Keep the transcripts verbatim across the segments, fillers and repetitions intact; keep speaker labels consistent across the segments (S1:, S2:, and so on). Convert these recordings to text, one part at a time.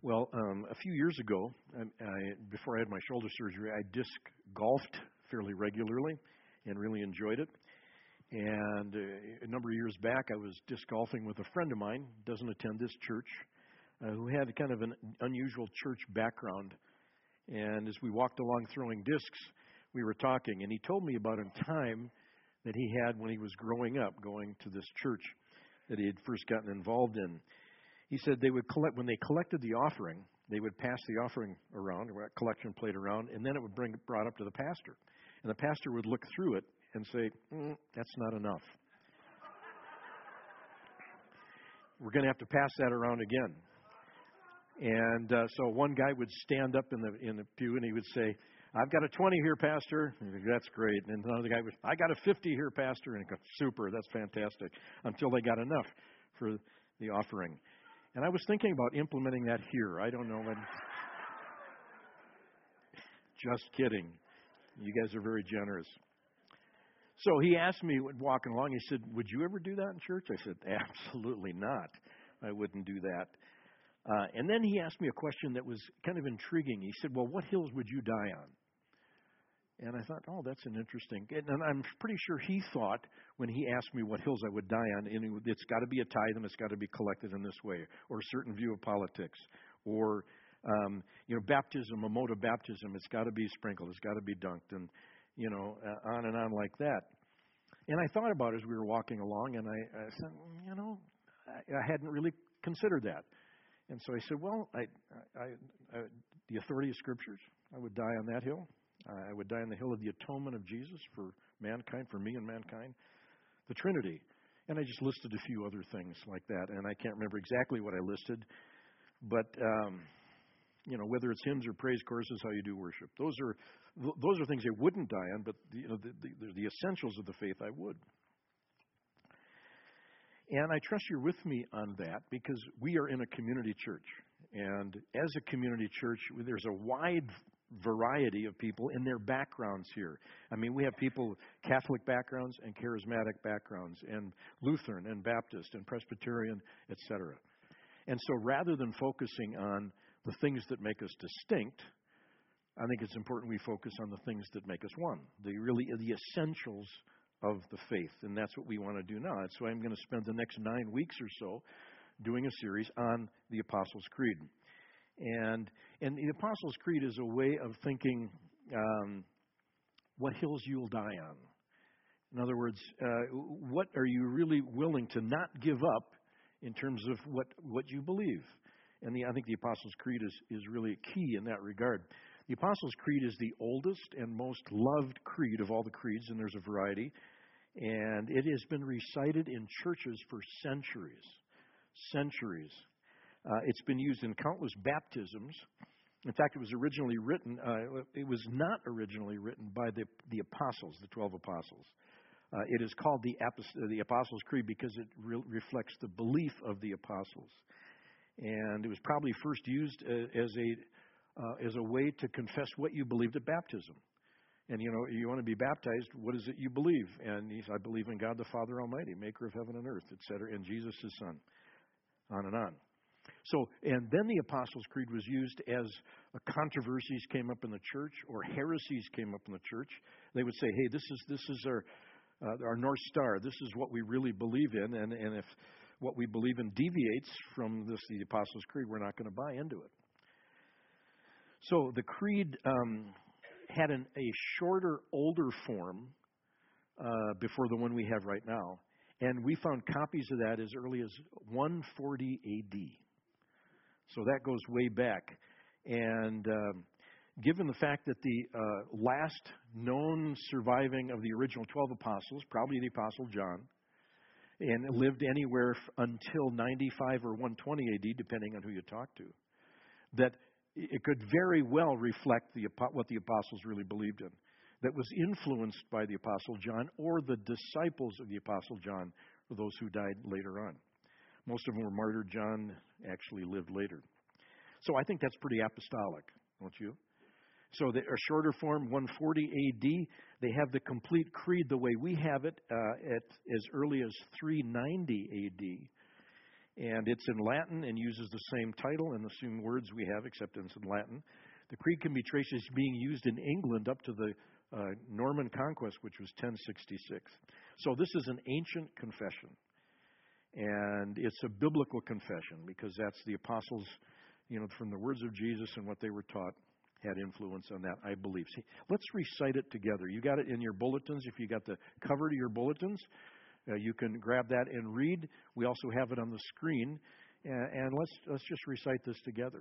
S1: Well, um, a few years ago, I, I, before I had my shoulder surgery, I disc golfed fairly regularly and really enjoyed it. And uh, a number of years back, I was disc golfing with a friend of mine, doesn't attend this church, uh, who had kind of an unusual church background. And as we walked along throwing discs, we were talking, and he told me about a time that he had when he was growing up, going to this church that he had first gotten involved in. He said they would collect, when they collected the offering, they would pass the offering around, or a collection plate around, and then it would bring it brought up to the pastor. And the pastor would look through it and say, mm, that's not enough. We're going to have to pass that around again. And uh, so one guy would stand up in the in the pew and he would say, I've got a twenty here, Pastor. And he'd go, that's great. And another guy would, I got a fifty here, Pastor. And he'd go, super, that's fantastic. Until they got enough for the offering. And I was thinking about implementing that here. I don't know. When... Just kidding. You guys are very generous. So he asked me, walking along, he said, would you ever do that in church? I said, absolutely not. I wouldn't do that. Uh, and then he asked me a question that was kind of intriguing. He said, well, what hills would you die on? And I thought, oh, that's an interesting. And I'm pretty sure he thought when he asked me what hills I would die on, and it's got to be a tithe and it's got to be collected in this way, or a certain view of politics, or um, you know, baptism, a mode of baptism. It's got to be sprinkled. It's got to be dunked, and you know, uh, on and on like that. And I thought about it as we were walking along, and I, I said, you know, I, I hadn't really considered that. And so I said, well, I, I, I, the authority of Scriptures, I would die on that hill. I would die on the hill of the atonement of Jesus for mankind, for me and mankind. The Trinity. And I just listed a few other things like that. And I can't remember exactly what I listed. But, um, you know, whether it's hymns or praise choruses, how you do worship. Those are those are things I wouldn't die on, but, you know, the, the, the essentials of the faith I would. And I trust you're with me on that because we are in a community church. And as a community church, there's a wide variety of people in their backgrounds here. I mean, we have people, Catholic backgrounds and charismatic backgrounds, and Lutheran and Baptist and Presbyterian, et cetera. And so rather than focusing on the things that make us distinct, I think it's important we focus on the things that make us one, the really the essentials of the faith, and that's what we want to do now. That's why I'm going to spend the next nine weeks or so doing a series on the Apostles' Creed. And and the Apostles' Creed is a way of thinking um, what hills you'll die on. In other words, uh, what are you really willing to not give up in terms of what, what you believe? And the, I think the Apostles' Creed is, is really key in that regard. The Apostles' Creed is the oldest and most loved creed of all the creeds, and there's a variety. And it has been recited in churches for centuries. Centuries. Uh, it's been used in countless baptisms. In fact, it was originally written, uh, it was not originally written by the, the apostles, the twelve apostles. Uh, it is called the, the Apostles' Creed because it re- reflects the belief of the apostles. And it was probably first used uh, as a uh, as a way to confess what you believed at baptism. And, you know, you want to be baptized, what is it you believe? And he said, I believe in God the Father Almighty, maker of heaven and earth, et cetera, and Jesus his Son, on and on. So, and then the Apostles' Creed was used as uh, controversies came up in the church or heresies came up in the church. They would say, hey, this is this is our uh, our North Star. This is what we really believe in. And, and if what we believe in deviates from this, the Apostles' Creed, we're not going to buy into it. So the Creed um, had an, a shorter, older form uh, before the one we have right now. And we found copies of that as early as one forty A D. So that goes way back. And um, given the fact that the uh, last known surviving of the original twelve apostles, probably the Apostle John, and lived anywhere f- until ninety-five or one twenty A D, depending on who you talk to, that it could very well reflect the what the apostles really believed in, that was influenced by the Apostle John or the disciples of the Apostle John, or those who died later on. Most of them were martyred. John actually lived later. So I think that's pretty apostolic, don't you? So the, a shorter form, one forty A D, they have the complete creed the way we have it uh, at as early as three ninety A D. And it's in Latin and uses the same title and the same words we have, except it's in Latin. The creed can be traced as being used in England up to the uh, Norman Conquest, which was ten sixty-six. So this is an ancient confession. And it's a biblical confession because that's the apostles, you know, from the words of Jesus and what they were taught had influence on that, I believe. See, let's recite it together. You got it in your bulletins. If you got the cover to your bulletins, uh, you can grab that and read. We also have it on the screen. And, and let's let's just recite this together.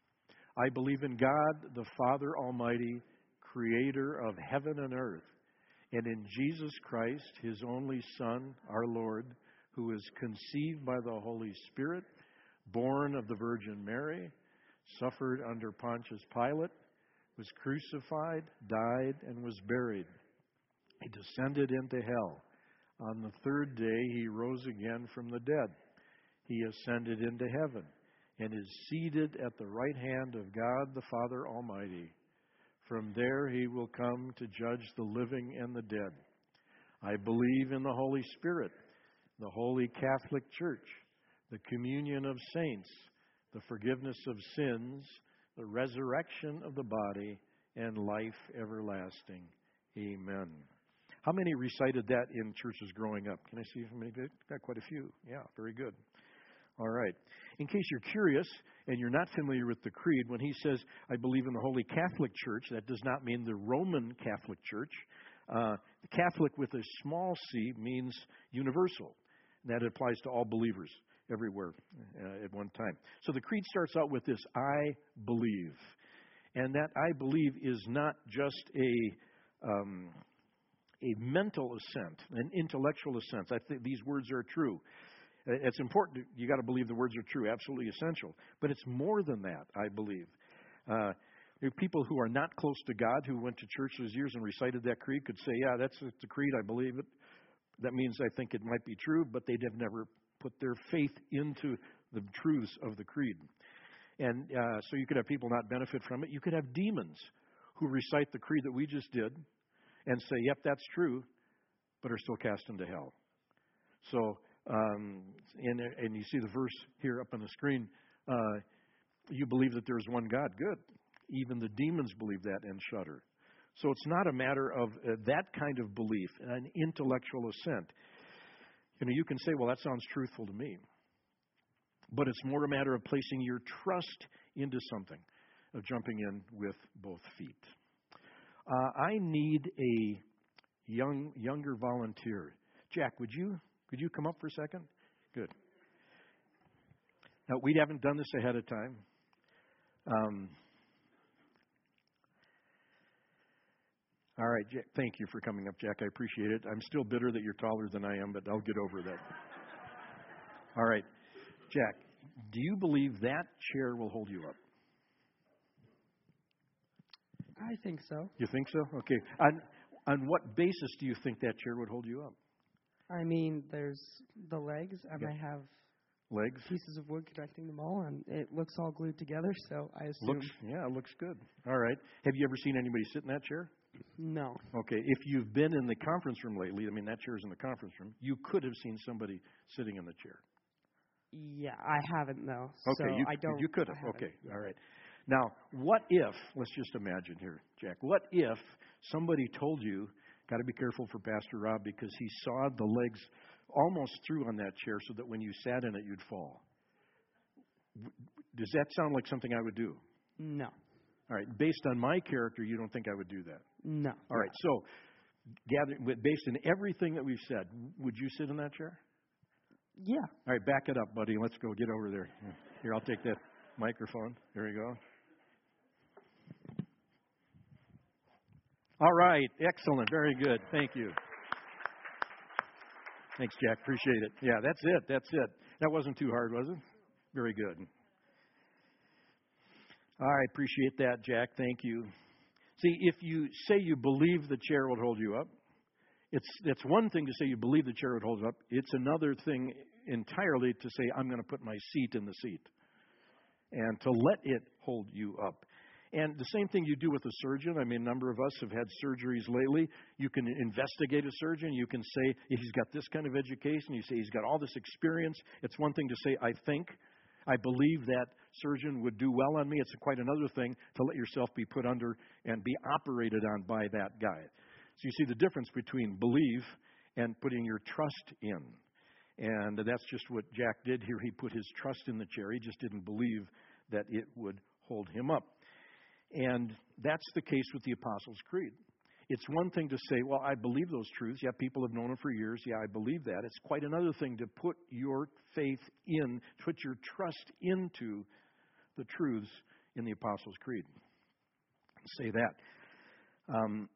S1: I believe in God, the Father Almighty, creator of heaven and earth, and in Jesus Christ, his only Son, our Lord, who is conceived by the Holy Spirit, born of the Virgin Mary, suffered under Pontius Pilate, was crucified, died, and was buried. He descended into hell. On the third day, he rose again from the dead. He ascended into heaven and is seated at the right hand of God the Father Almighty. From there he will come to judge the living and the dead. I believe in the Holy Spirit, the Holy Catholic Church, the communion of saints, the forgiveness of sins, the resurrection of the body, and life everlasting. Amen. How many recited that in churches growing up? Can I see how many did? Got quite a few. Yeah, very good. All right. In case you're curious and you're not familiar with the creed, when he says, I believe in the Holy Catholic Church, that does not mean the Roman Catholic Church. Uh, Catholic with a small c means universal. And that applies to all believers everywhere uh, at one time. So the creed starts out with this, I believe. And that I believe is not just a um, a mental assent, an intellectual assent. I think these words are true. It's important. You got to believe the words are true, absolutely essential. But it's more than that, I believe. Uh, there are people who are not close to God who went to church those years and recited that creed could say, yeah, that's the creed, I believe it. That means I think it might be true, but they'd have never put their faith into the truths of the creed. And uh, so you could have people not benefit from it. You could have demons who recite the creed that we just did and say, yep, that's true, but are still cast into hell. So, um, and, and you see the verse here up on the screen, uh, you believe that there is one God. Good. Even the demons believe that and shudder. So it's not a matter of uh, that kind of belief, an intellectual assent. You know, you can say, well, that sounds truthful to me. But it's more a matter of placing your trust into something, of jumping in with both feet. Uh, I need a young younger volunteer. Jack, would you could you come up for a second? Good. Now, we haven't done this ahead of time. Um, all right, Jack, thank you for coming up, Jack. I appreciate it. I'm still bitter that you're taller than I am, but I'll get over that. All right, Jack, do you believe that chair will hold you up?
S2: I think so.
S1: You think so? Okay. On on what basis do you think that chair would hold you up?
S2: I mean, there's the legs, and
S1: Yeah.
S2: I have
S1: Legs?
S2: pieces of wood connecting them all, and it looks all glued together, so I assume...
S1: Looks, yeah, it looks good. All right. Have you ever seen anybody sit in that chair?
S2: No.
S1: Okay. If you've been in the conference room lately, I mean, that chair's in the conference room, you could have seen somebody sitting in the chair.
S2: Yeah, I haven't, though.
S1: Okay,
S2: so
S1: you,
S2: I don't,
S1: you could have.
S2: I haven't.
S1: Okay, all right. Now, what if, let's just imagine here, Jack, what if somebody told you, got to be careful for Pastor Rob because he sawed the legs almost through on that chair so that when you sat in it, you'd fall. Does that sound like something I would do?
S2: No.
S1: All right, based on my character, you don't think I would do that?
S2: No.
S1: All right, so gather, based on everything that we've said, would you sit in that chair?
S2: Yeah.
S1: All right, back it up, buddy. Let's go. Get over there. Here, I'll take that microphone. There you go. All right. Excellent. Very good. Thank you. Thanks, Jack. Appreciate it. Yeah, that's it. That's it. That wasn't too hard, was it? Very good. All right. Appreciate that, Jack. Thank you. See, if you say you believe the chair will hold you up, It's it's one thing to say you believe the chair would hold up. It's another thing entirely to say I'm going to put my seat in the seat and to let it hold you up. And the same thing you do with a surgeon. I mean, a number of us have had surgeries lately. You can investigate a surgeon. You can say, if he's got this kind of education, you say he's got all this experience. It's one thing to say, I think, I believe that surgeon would do well on me. It's quite another thing to let yourself be put under and be operated on by that guy. So you see the difference between believe and putting your trust in. And that's just what Jack did here. He put his trust in the chair. He just didn't believe that it would hold him up. And that's the case with the Apostles' Creed. It's one thing to say, well, I believe those truths. Yeah, people have known them for years. Yeah, I believe that. It's quite another thing to put your faith in, put your trust into the truths in the Apostles' Creed. Say that. Um,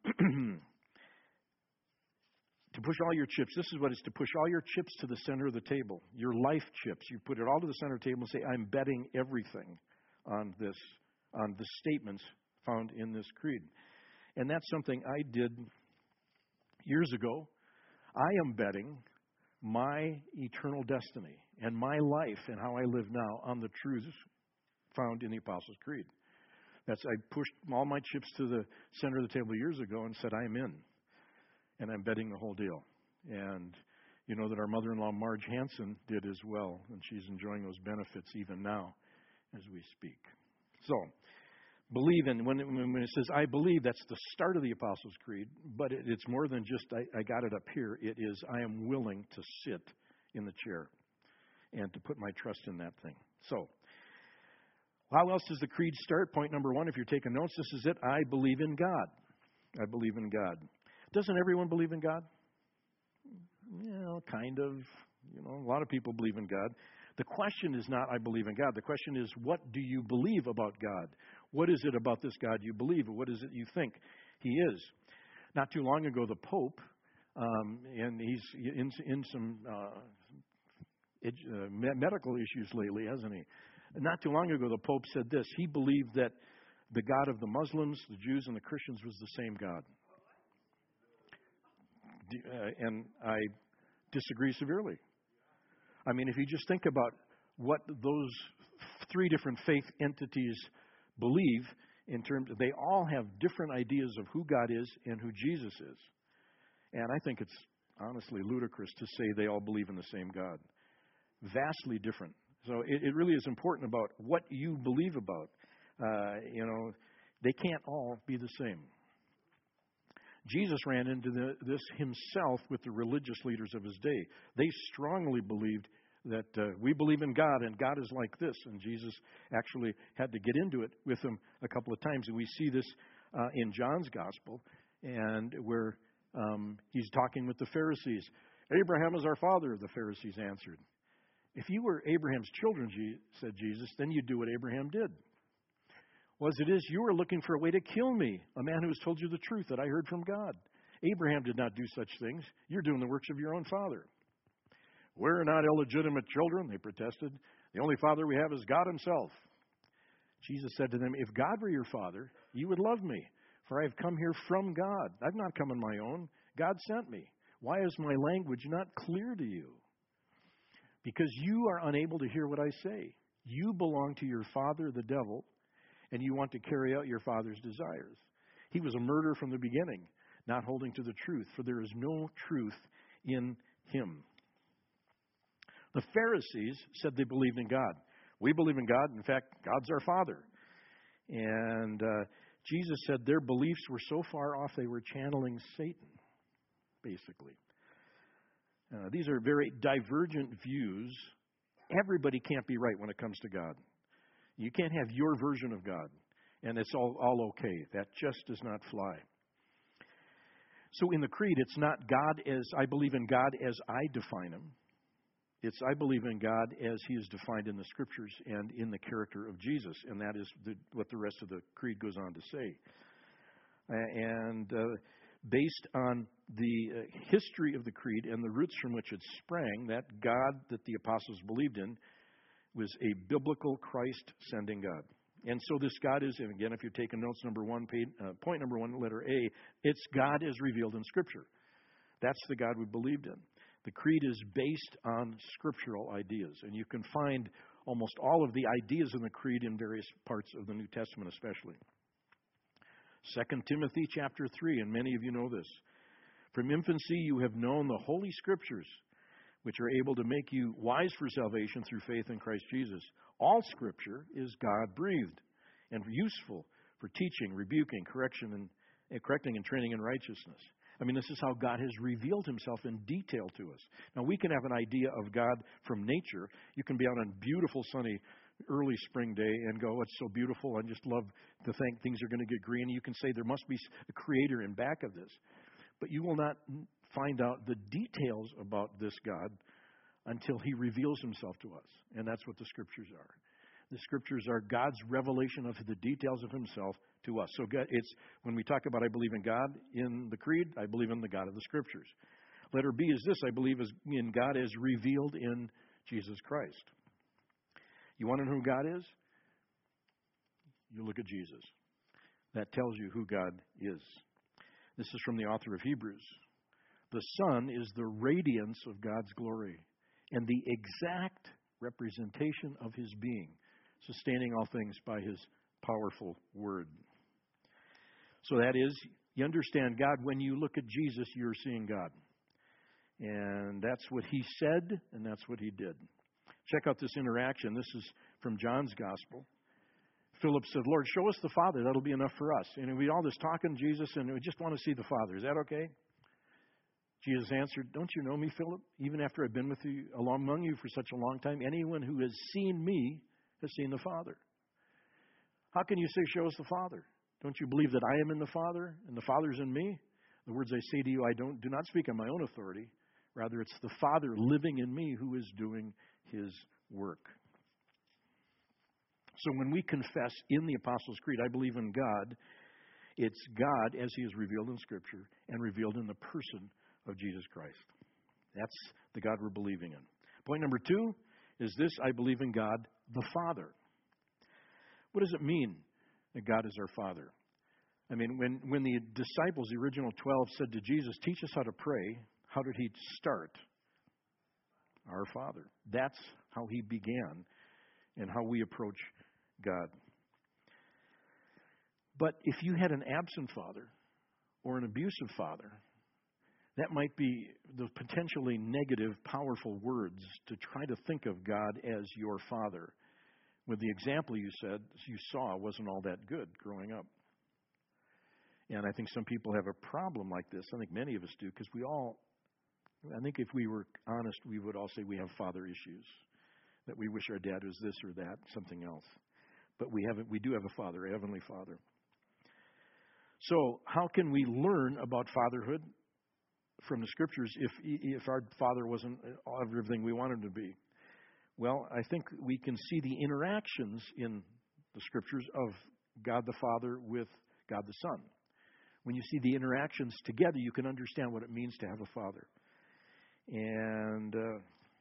S1: to push all your chips, this is what it's to push all your chips to the center of the table. Your life chips. You put it all to the center of the table and say, I'm betting everything on this, on the statements found in this creed. And that's something I did years ago. I am betting my eternal destiny and my life and how I live now on the truths found in the Apostles' Creed. That's I pushed all my chips to the center of the table years ago and said, I'm in. And I'm betting the whole deal. And you know that our mother-in-law, Marge Hanson, did as well. And she's enjoying those benefits even now as we speak. So, believe in, when it, when it says, I believe, that's the start of the Apostles' Creed. But it, it's more than just, I, I got it up here. It is, I am willing to sit in the chair and to put my trust in that thing. So, how else does the creed start? Point number one, if you're taking notes, this is it. I believe in God. I believe in God. Doesn't everyone believe in God? You know, kind of. You know, a lot of people believe in God. The question is not, I believe in God. The question is, what do you believe about God? What is it about this God you believe? Or what is it you think He is? Not too long ago, the Pope, um, and he's in, in some uh, ed, uh, medical issues lately, hasn't he? Not too long ago, the Pope said this. He believed that the God of the Muslims, the Jews, and the Christians was the same God. Uh, and I disagree severely. I mean, if you just think about what those three different faith entities believe in terms of, they all have different ideas of who God is and who Jesus is. And I think it's honestly ludicrous to say they all believe in the same God. Vastly different. So it, it really is important about what you believe about. Uh, you know, they can't all be the same. Jesus ran into the, this himself with the religious leaders of his day. They strongly believed that uh, we believe in God and God is like this. And Jesus actually had to get into it with them a couple of times. And we see this uh, in John's gospel, and where um, he's talking with the Pharisees. Abraham is our father, the Pharisees answered. If you were Abraham's children, said Jesus, then you'd do what Abraham did. Well, as it is, you are looking for a way to kill me, a man who has told you the truth that I heard from God. Abraham did not do such things. You're doing the works of your own father. We're not illegitimate children, they protested. The only father we have is God himself. Jesus said to them, if God were your father, you would love me, for I have come here from God. I've not come on my own. God sent me. Why is my language not clear to you? Because you are unable to hear what I say. You belong to your father, the devil, and you want to carry out your father's desires. He was a murderer from the beginning, not holding to the truth, for there is no truth in him. The Pharisees said they believed in God. We believe in God. In fact, God's our Father. And uh, Jesus said their beliefs were so far off they were channeling Satan, basically. Uh, these are very divergent views. Everybody can't be right when it comes to God. You can't have your version of God, and it's all, all okay. That just does not fly. So in the creed, it's not God as, I believe in God as I define him. It's I believe in God as he is defined in the Scriptures and in the character of Jesus, and that is the, what the rest of the creed goes on to say. And uh, based on the uh, history of the creed and the roots from which it sprang, that God that the apostles believed in was a biblical Christ-sending God. And so this God is, and again, if you're taking notes, number one, page, uh, point number one, letter A, it's God as revealed in Scripture. That's the God we believed in. The creed is based on scriptural ideas, and you can find almost all of the ideas in the creed in various parts of the New Testament especially. Second Timothy chapter three, and many of you know this. From infancy you have known the Holy Scriptures, which are able to make you wise for salvation through faith in Christ Jesus. All Scripture is God-breathed and useful for teaching, rebuking, correction, and uh, correcting and training in righteousness. I mean, this is how God has revealed himself in detail to us. Now, we can have an idea of God from nature. You can be out on a beautiful, sunny, early spring day and go, it's so beautiful. I just love to think things are going to get green. You can say there must be a creator in back of this. But you will not find out the details about this God until he reveals himself to us. And that's what the Scriptures are. The Scriptures are God's revelation of the details of himself to us. So God, it's when we talk about I believe in God in the Creed, I believe in the God of the Scriptures. Letter B is this: I believe in God as revealed in Jesus Christ. You want to know who God is? You look at Jesus. That tells you who God is. This is from the author of Hebrews. The Son is the radiance of God's glory and the exact representation of his being, sustaining all things by his powerful word. So that is, you understand God. When you look at Jesus, you're seeing God. And that's what he said, and that's what he did. Check out this interaction. This is from John's Gospel. Philip said, Lord, show us the Father. That'll be enough for us. And we all this talking to Jesus, and we just want to see the Father. Is that okay? Jesus answered, don't you know me, Philip? Even after I've been with you, along among you for such a long time, anyone who has seen me has seen the Father. How can you say, show us the Father? Don't you believe that I am in the Father and the Father's in me? The words I say to you, I don't do not speak on my own authority. Rather, it's the Father living in me who is doing his work. So when we confess in the Apostles' Creed, I believe in God, it's God as he is revealed in Scripture and revealed in the person of Jesus Christ. That's the God we're believing in. Point number two is this: I believe in God the Father. What does it mean that God is our Father? I mean, when, when the disciples, the original twelve, said to Jesus, teach us how to pray, how did he start? Our Father. That's how he began and how we approach God. But if you had an absent father or an abusive father, that might be the potentially negative, powerful words to try to think of God as your Father. With the example you said, you saw, wasn't all that good growing up. And I think some people have a problem like this. I think many of us do, because we all, I think if we were honest, we would all say we have father issues, that we wish our dad was this or that, something else. But we haven't. We do have a Father, a Heavenly Father. So how can we learn about fatherhood from the Scriptures if if our Father wasn't everything we wanted him to be? Well, I think we can see the interactions in the Scriptures of God the Father with God the Son. When you see the interactions together, you can understand what it means to have a Father. And uh,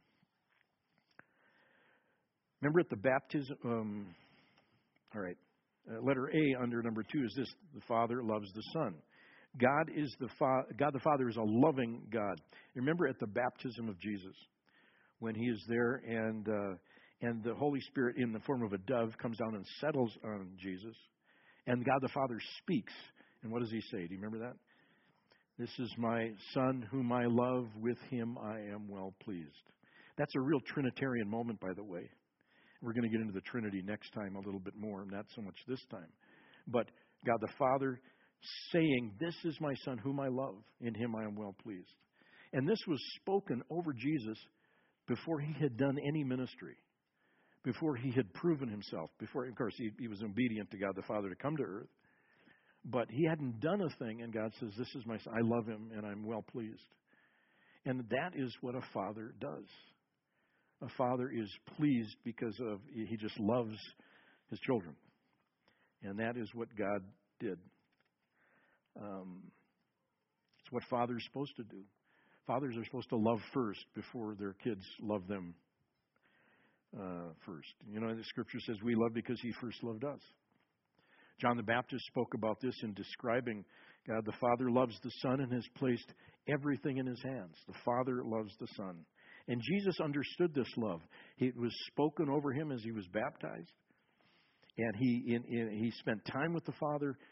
S1: remember at the baptism, um, all right, uh, letter A under number two is this: the Father loves the Son. God is the fa- God the Father is a loving God. Remember at the baptism of Jesus, when he is there and uh, and the Holy Spirit in the form of a dove comes down and settles on Jesus, and God the Father speaks. And what does he say? Do you remember that? This is my Son whom I love. With him I am well pleased. That's a real Trinitarian moment, by the way. We're going to get into the Trinity next time a little bit more, not so much this time. But God the Father saying, this is my Son whom I love. In him I am well pleased. And this was spoken over Jesus before he had done any ministry, before he had proven himself, before, of course, he, he was obedient to God the Father to come to earth. But he hadn't done a thing, and God says, this is my Son. I love him, and I'm well pleased. And that is what a father does. A father is pleased because of he just loves his children. And that is what God did. Um, it's what fathers are supposed to do. Fathers are supposed to love first before their kids love them uh, first. You know, the Scripture says we love because he first loved us. John the Baptist spoke about this in describing God the Father loves the Son and has placed everything in his hands. The Father loves the Son. And Jesus understood this love. It was spoken over him as he was baptized. And he in, in, he spent time with the Father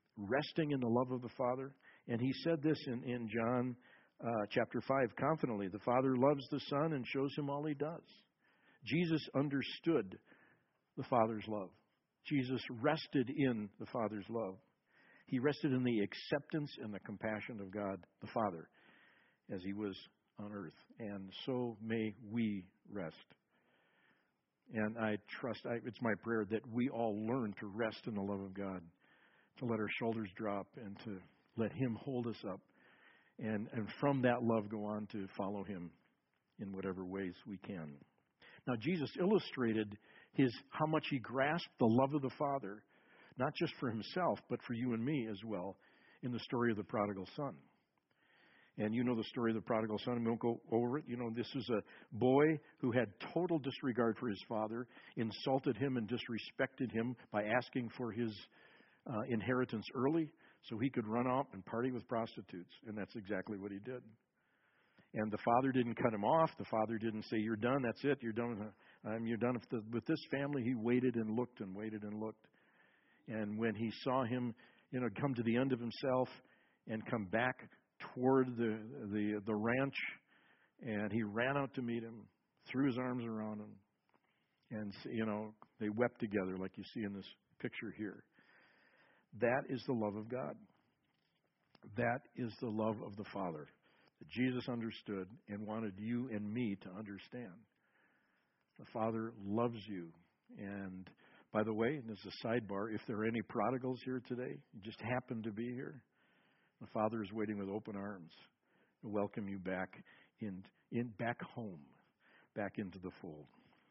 S1: resting in the love of the Father. And he said this in, in John uh, chapter five confidently. The Father loves the Son and shows him all he does. Jesus understood the Father's love. Jesus rested in the Father's love. He rested in the acceptance and the compassion of God the Father as he was on earth. And so may we rest. And I trust, I, it's my prayer that we all learn to rest in the love of God, to let our shoulders drop and to let him hold us up. And, and from that love go on to follow him in whatever ways we can. Now, Jesus illustrated his how much he grasped the love of the Father, not just for himself, but for you and me as well, in the story of the prodigal son. And you know the story of the prodigal son. We won't go over it. You know, this is a boy who had total disregard for his father, insulted him and disrespected him by asking for his uh, inheritance early so he could run off and party with prostitutes. And that's exactly what he did. And the father didn't cut him off. The father didn't say, "You're done. That's it. You're done. Um, you're done with, the, with this family." He waited and looked and waited and looked. And when he saw him, you know, come to the end of himself and come back toward the the the ranch, and he ran out to meet him, threw his arms around him, and you know they wept together, like you see in this picture here. That is the love of God. That is the love of the Father that Jesus understood and wanted you and me to understand. The Father loves you. And by the way, and as a sidebar, if there are any prodigals here today, you just happen to be here, the Father is waiting with open arms to welcome you back in, in back home, back into the fold.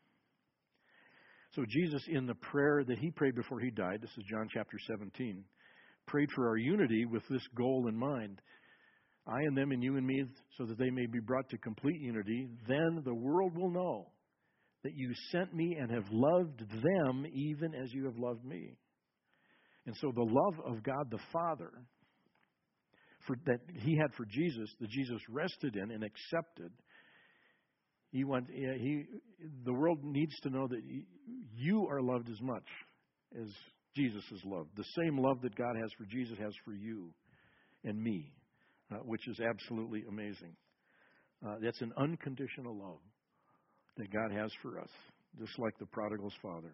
S1: So Jesus, in the prayer that he prayed before he died, this is John chapter seventeen, prayed for our unity with this goal in mind. I and them and you and me, so that they may be brought to complete unity. Then the world will know that you sent me and have loved them even as you have loved me. And so the love of God the Father for, that he had for Jesus, that Jesus rested in and accepted, he want, he, the world needs to know that you are loved as much as Jesus is loved. The same love that God has for Jesus has for you and me, uh, which is absolutely amazing. Uh, that's an unconditional love that God has for us, just like the prodigal's father.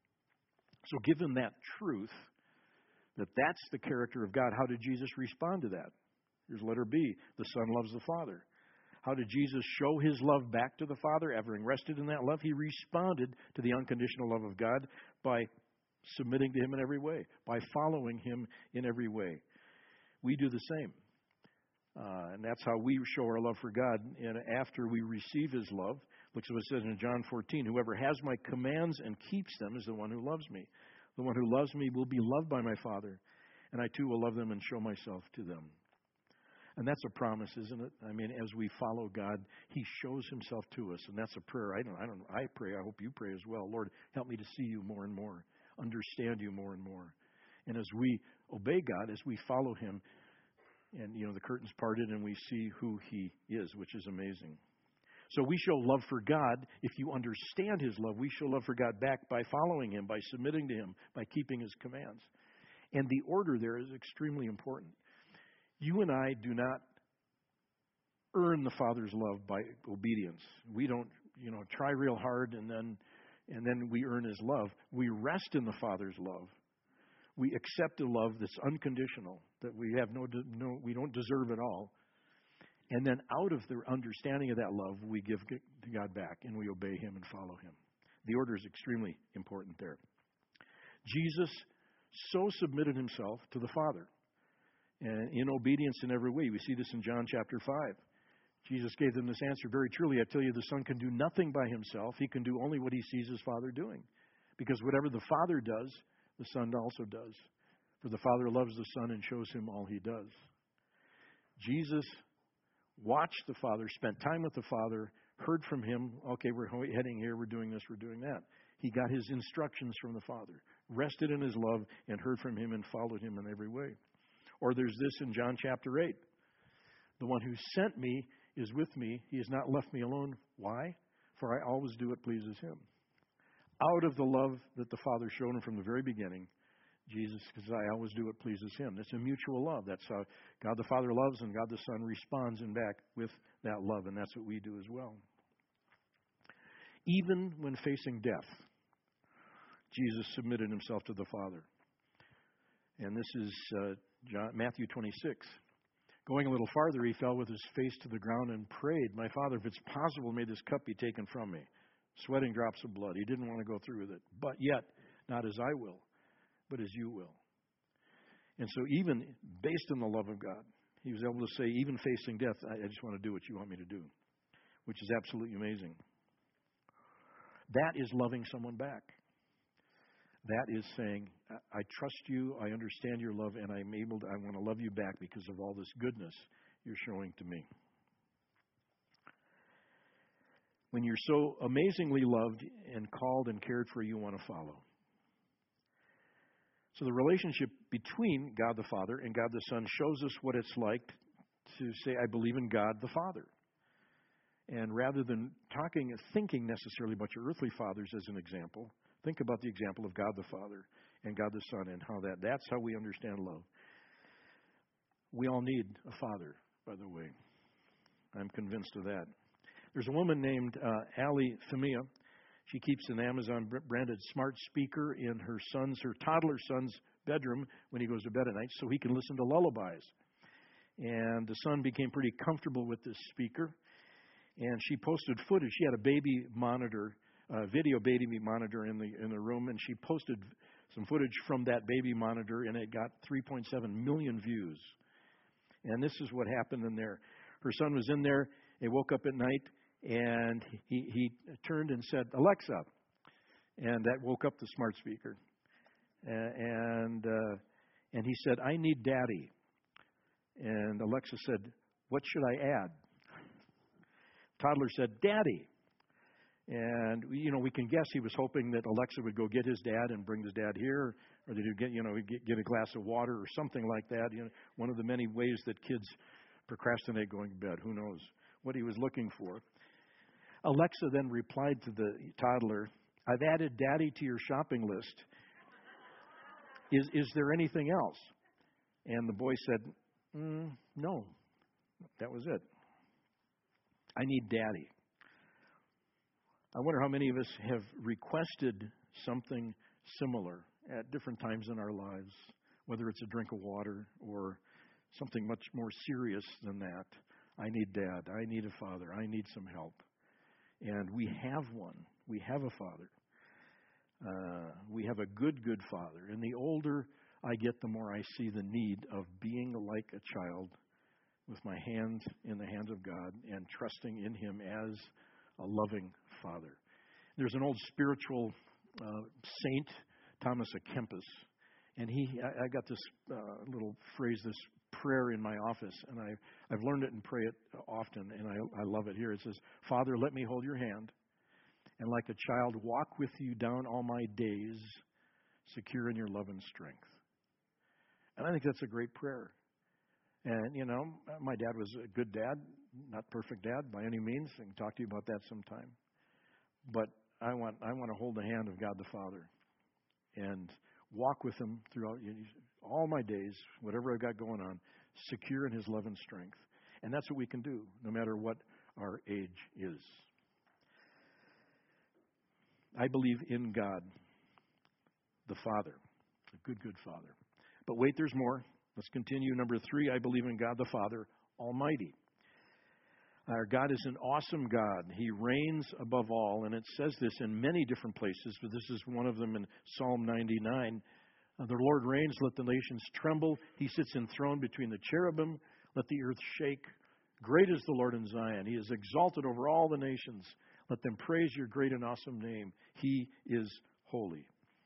S1: So given that truth, that that's the character of God, how did Jesus respond to that? Here's letter B. The Son loves the Father. How did Jesus show his love back to the Father? Having rested in that love, he responded to the unconditional love of God by submitting to him in every way, by following him in every way. We do the same. Uh, and that's how we show our love for God. And after we receive his love, look at what it says in John fourteen, whoever has my commands and keeps them is the one who loves me. The one who loves me will be loved by my Father, and I too will love them and show myself to them. And that's a promise, isn't it? I mean, as we follow God, he shows himself to us, and that's a prayer. I don't, I don't, I pray. I hope you pray as well. Lord, help me to see you more and more, understand you more and more. And as we obey God, as we follow him, and you know the curtain's parted, and we see who he is, which is amazing. So we show love for God. If you understand his love, we show love for God back by following him, by submitting to him, by keeping his commands. And the order there is extremely important. You and I do not earn the Father's love by obedience. We don't, you know, try real hard and then and then we earn his love. We rest in the Father's love. We accept a love that's unconditional, that we have no, no we don't deserve at all. And then out of the understanding of that love, we give to God back and we obey him and follow him. The order is extremely important there. Jesus so submitted himself to the Father, and in obedience in every way. We see this in John chapter five. Jesus gave them this answer, very truly, I tell you, the Son can do nothing by himself. He can do only what he sees his Father doing. Because whatever the Father does, the Son also does. For the Father loves the Son and shows him all he does. Jesus watched the Father, spent time with the Father, heard from him, okay, we're heading here, we're doing this, we're doing that. He got his instructions from the Father, rested in his love, and heard from him and followed him in every way. Or there's this in John chapter eight. The one who sent me is with me. He has not left me alone. Why? For I always do what pleases him. Out of the love that the Father showed him from the very beginning, Jesus, because I always do what pleases him. It's a mutual love. That's how God the Father loves, and God the Son responds in back with that love, and that's what we do as well. Even when facing death, Jesus submitted himself to the Father. And this is uh, John, Matthew twenty-six. Going a little farther, he fell with his face to the ground and prayed, "My Father, if it's possible, may this cup be taken from me." Sweating drops of blood. He didn't want to go through with it. But yet, not as I will, but as you will. And so even based on the love of God, he was able to say, even facing death, I, I just want to do what you want me to do, which is absolutely amazing. That is loving someone back. That is saying, I, I trust you, I understand your love, and I'm able to, I want to love you back because of all this goodness you're showing to me. When you're so amazingly loved and called and cared for, you want to follow. So the relationship between God the Father and God the Son shows us what it's like to say, I believe in God the Father. And rather than talking and thinking necessarily about your earthly fathers as an example, think about the example of God the Father and God the Son and how that, that's how we understand love. We all need a father, by the way. I'm convinced of that. There's a woman named uh, Allie Thamia. She keeps an Amazon-branded smart speaker in her son's, her toddler son's bedroom when he goes to bed at night so he can listen to lullabies. And the son became pretty comfortable with this speaker. And she posted footage. She had a baby monitor, a video baby monitor in the in the room, and she posted some footage from that baby monitor, and it got three point seven million views. And this is what happened in there. Her son was in there. He woke up at night, and he, he turned and said, "Alexa," and that woke up the smart speaker. And uh, and he said, "I need Daddy." And Alexa said, "What should I add?" Toddler said, "Daddy." And, you know, we can guess he was hoping that Alexa would go get his dad and bring his dad here, or that he'd get, you know, get, get a glass of water or something like that. You know, one of the many ways that kids procrastinate going to bed. Who knows what he was looking for. Alexa then replied to the toddler, "I've added Daddy to your shopping list. Is, is there anything else?" And the boy said, mm, "No, that was it. I need Daddy." I wonder how many of us have requested something similar at different times in our lives, whether it's a drink of water or something much more serious than that. I need Dad. I need a father. I need some help. And we have one. We have a father. Uh, we have a good, good father. And the older I get, the more I see the need of being like a child with my hands in the hands of God and trusting in Him as a loving father. There's an old spiritual uh, saint, Thomas à Kempis, and he, I, I got this uh, little phrase, this prayer in my office, and I, I've learned it and pray it often, and I, I love it here. It says, "Father, let me hold your hand, and like a child walk with you down all my days, secure in your love and strength." And I think that's a great prayer. And, you know, my dad was a good dad, not perfect dad by any means. I can talk to you about that sometime. But I want I want to hold the hand of God the Father and walk with Him throughout all my days, whatever I've got going on, secure in His love and strength. And that's what we can do, no matter what our age is. I believe in God, the Father, a good, good Father. But wait, there's more. Let's continue. Number three, I believe in God the Father Almighty. Our God is an awesome God. He reigns above all, and it says this in many different places, but this is one of them in Psalm ninety-nine. Uh, the Lord reigns, let the nations tremble. He sits enthroned between the cherubim, let the earth shake. Great is the Lord in Zion. He is exalted over all the nations. Let them praise your great and awesome name. He is holy.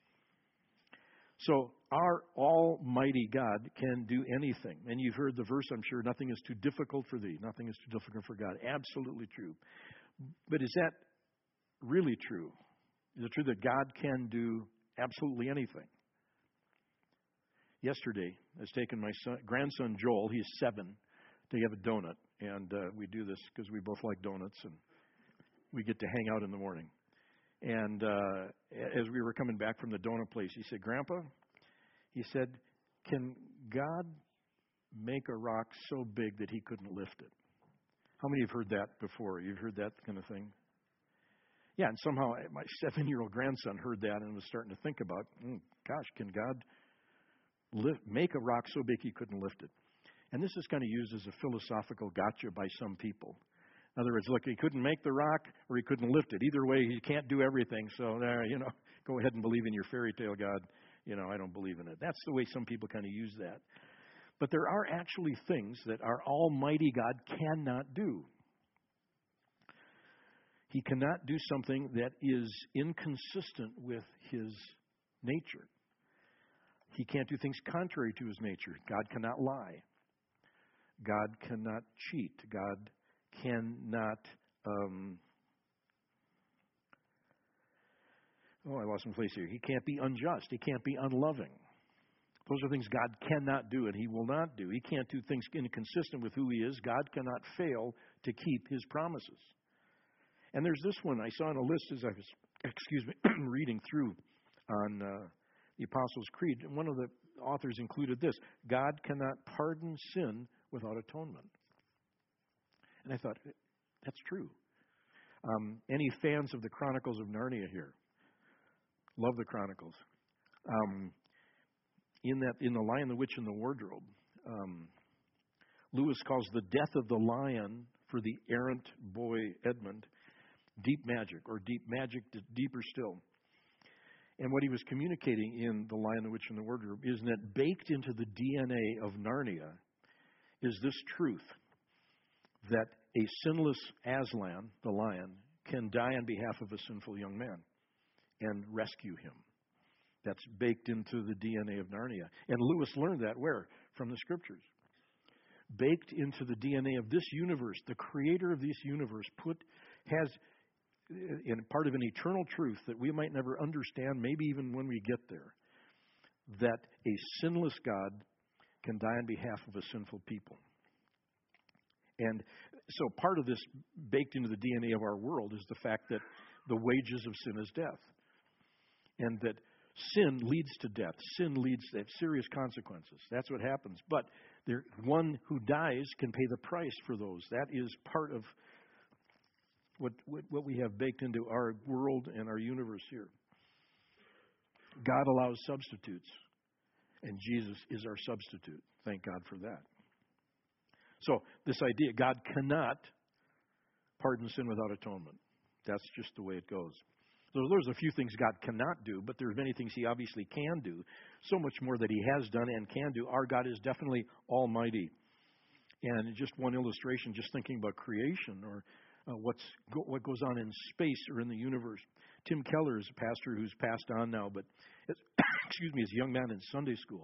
S1: So our almighty God can do anything. And you've heard the verse, I'm sure, nothing is too difficult for thee. Nothing is too difficult for God. Absolutely true. But is that really true? Is it true that God can do absolutely anything? Yesterday, I was taking my son, grandson Joel, he's seven, to have a donut. And uh, we do this because we both like donuts, and we get to hang out in the morning. And uh, as we were coming back from the donut place, he said, "Grandpa," He said, can God make a rock so big that he couldn't lift it? How many have heard that before? You've heard that kind of thing? Yeah, and somehow my seven-year-old grandson heard that and was starting to think about, mm, gosh, can God lift, make a rock so big he couldn't lift it? And this is kind of used as a philosophical gotcha by some people. In other words, look, he couldn't make the rock or he couldn't lift it. Either way, he can't do everything. So, uh, you know, go ahead and believe in your fairy tale God. You know, I don't believe in it. That's the way some people kind of use that. But there are actually things that our almighty God cannot do. He cannot do something that is inconsistent with his nature. He can't do things contrary to his nature. God cannot lie. God cannot cheat. God cannot, um, oh, I lost my place here. He can't be unjust. He can't be unloving. Those are things God cannot do and he will not do. He can't do things inconsistent with who he is. God cannot fail to keep his promises. And there's this one I saw on a list as I was, excuse me, reading through on uh, the Apostles' Creed. And one of the authors included this: God cannot pardon sin without atonement. And I thought, that's true. Um, any fans of the Chronicles of Narnia here? Love the Chronicles. Um, in that, in The Lion, the Witch, and the Wardrobe, um, Lewis calls the death of the lion for the errant boy Edmund deep magic, or deep magic, deeper still. And what he was communicating in The Lion, the Witch, and the Wardrobe is that baked into the D N A of Narnia is this truth, that a sinless Aslan, the lion, can die on behalf of a sinful young man and rescue him. That's baked into the D N A of Narnia. And Lewis learned that where? From the Scriptures. Baked into the D N A of this universe, the creator of this universe put has in part of an eternal truth that we might never understand, maybe even when we get there, that a sinless God can die on behalf of a sinful people. And so part of this baked into the D N A of our world is the fact that the wages of sin is death. And that sin leads to death. Sin leads to serious consequences. That's what happens. But there, one who dies can pay the price for those. That is part of what, what, what we have baked into our world and our universe here. God allows substitutes, and Jesus is our substitute. Thank God for that. So this idea, God cannot pardon sin without atonement. That's just the way it goes. So there's a few things God cannot do, but there's many things he obviously can do. So much more that he has done and can do. Our God is definitely almighty. And just one illustration, just thinking about creation or uh, what's go, what goes on in space or in the universe. Tim Keller is a pastor who's passed on now, but as, excuse me, as a young man in Sunday school,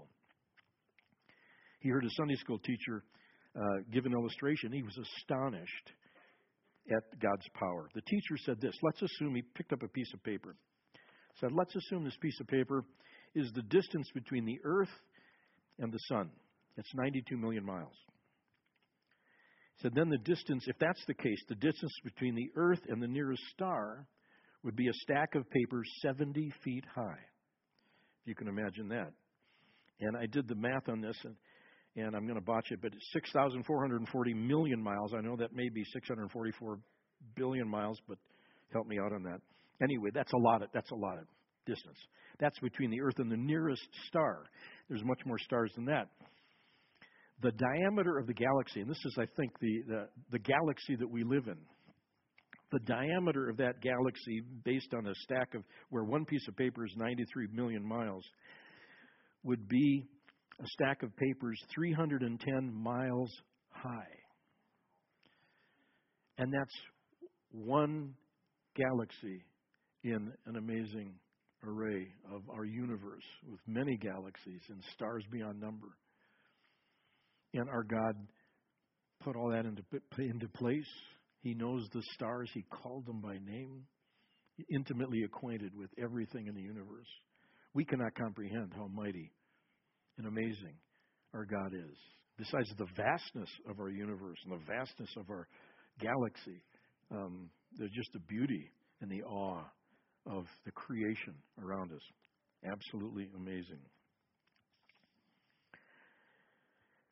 S1: he heard a Sunday school teacher uh, give an illustration. He was astonished at God's power. The teacher said this. Let's assume, he picked up a piece of paper. Said, let's assume this piece of paper is the distance between the earth and the sun. It's ninety-two million miles. He said, then the distance, if that's the case, the distance between the earth and the nearest star would be a stack of papers seventy feet high. If you can imagine that. And I did the math on this, and And I'm going to botch it, but it's six thousand four hundred forty million miles. I know that may be six hundred forty-four billion miles, but help me out on that. Anyway, that's a lot of, that's a lot of distance. That's between the Earth and the nearest star. There's much more stars than that. The diameter of the galaxy, and this is, I think, the, the, the galaxy that we live in, the diameter of that galaxy, based on a stack of, where one piece of paper is ninety-three million miles, would be a stack of papers three hundred ten miles high. And that's one galaxy in an amazing array of our universe with many galaxies and stars beyond number. And our God put all that into, into place. He knows the stars. He called them by name. Intimately acquainted with everything in the universe. We cannot comprehend how mighty and amazing our God is. Besides the vastness of our universe and the vastness of our galaxy, um, there's just the beauty and the awe of the creation around us. Absolutely amazing.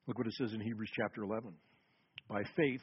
S1: Look what it says in Hebrews chapter eleven. By faith,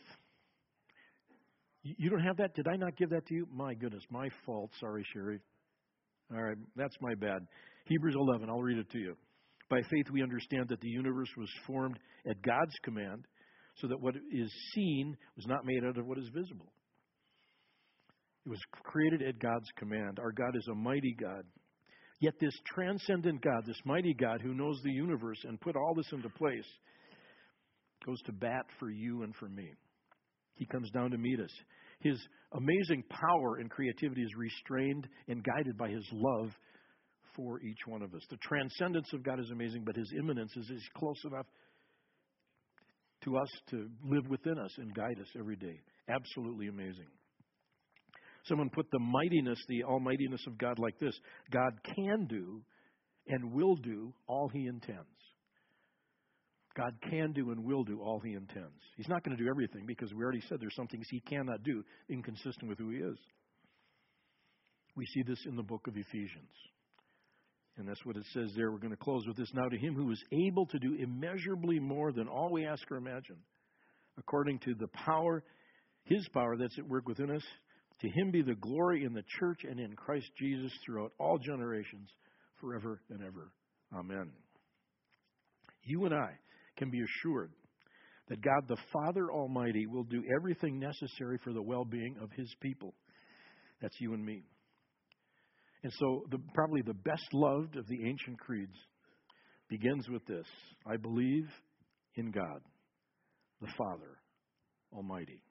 S1: you don't have that? Did I not give that to you? My goodness, my fault. Sorry, Sherry. All right, that's my bad. Hebrews eleven, I'll read it to you. By faith, we understand that the universe was formed at God's command, so that what is seen was not made out of what is visible. It was created at God's command. Our God is a mighty God. Yet this transcendent God, this mighty God who knows the universe and put all this into place, goes to bat for you and for me. He comes down to meet us. His amazing power and creativity is restrained and guided by His love for each one of us. The transcendence of God is amazing, but His immanence is, is close enough to us to live within us and guide us every day. Absolutely amazing. Someone put the mightiness, the almightiness of God like this: God can do and will do all He intends. God can do and will do all He intends. He's not going to do everything, because we already said there's some things He cannot do inconsistent with who He is. We see this in the book of Ephesians. And that's what it says there. We're going to close with this. Now to Him who is able to do immeasurably more than all we ask or imagine, according to the power, His power that's at work within us, to Him be the glory in the church and in Christ Jesus throughout all generations, forever and ever. Amen. You and I can be assured that God the Father Almighty will do everything necessary for the well-being of His people. That's you and me. And so the, probably the best loved of the ancient creeds begins with this: I believe in God, the Father Almighty.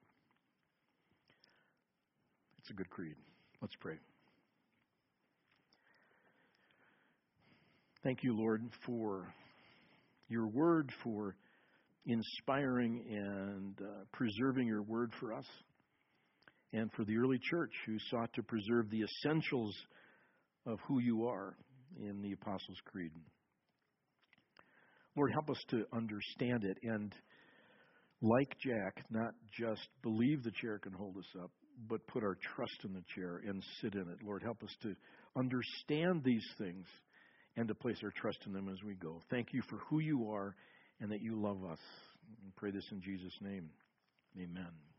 S1: It's a good creed. Let's pray. Thank you, Lord, for your word, for inspiring and uh, preserving your word for us, and for the early church who sought to preserve the essentials of who you are in the Apostles' Creed. Lord, help us to understand it and, like Jack, not just believe the chair can hold us up, but put our trust in the chair and sit in it. Lord, help us to understand these things and to place our trust in them as we go. Thank you for who you are and that you love us. I pray this in Jesus' name. Amen.